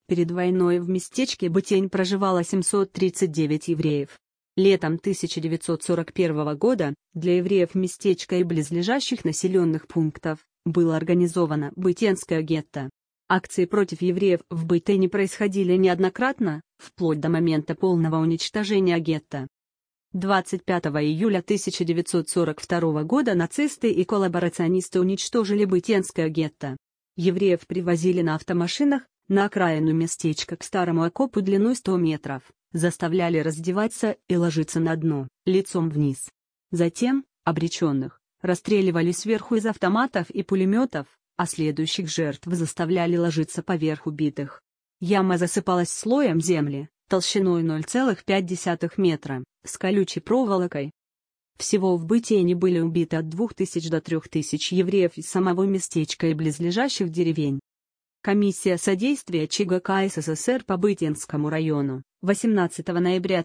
Перед войной в местечке Бытень проживало 739 евреев. Летом 1941 года для евреев местечка и близлежащих населенных пунктов было организовано Бытенское гетто. Акции против евреев в Бытене происходили неоднократно, вплоть до момента полного уничтожения гетто. 25 июля 1942 года нацисты и коллаборационисты уничтожили Бытенское гетто. Евреев привозили на автомашинах на окраину местечка к старому окопу длиной 100 метров, заставляли раздеваться и ложиться на дно, лицом вниз. Затем, обреченных, расстреливали сверху из автоматов и пулеметов, а следующих жертв заставляли ложиться поверх убитых. Яма засыпалась слоем земли, толщиной 0,5 метра, с колючей проволокой. Всего в Бытене были убиты от 2000 до 3000 евреев из самого местечка и близлежащих деревень. Комиссия содействия ЧГК СССР по Бытенскому району 18 ноября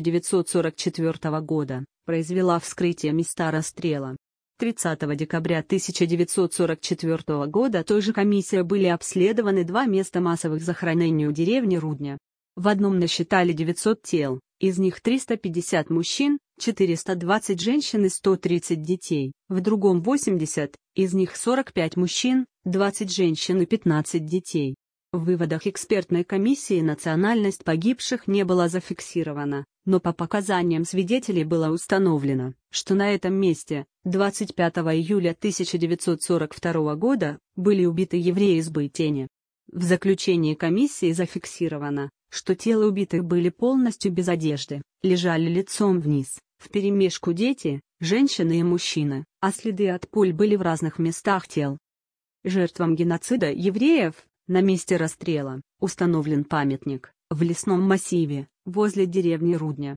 1944 года произвела вскрытие места расстрела. 30 декабря 1944 года той же комиссией были обследованы два места массовых захоронений у деревни Рудня. В одном насчитали 900 тел, из них 350 мужчин, 420 женщин и 130 детей, в другом 80, из них 45 мужчин, 20 женщин и 15 детей. В выводах экспертной комиссии национальность погибших не была зафиксирована, но по показаниям свидетелей было установлено, что на этом месте, 25 июля 1942 года, были убиты евреи из Бытеня. В заключении комиссии зафиксировано, что тела убитых были полностью без одежды, лежали лицом вниз, вперемешку дети, женщины и мужчины, а следы от пуль были в разных местах тел. Жертвам геноцида евреев, на месте расстрела, установлен памятник, в лесном массиве, возле деревни Рудня.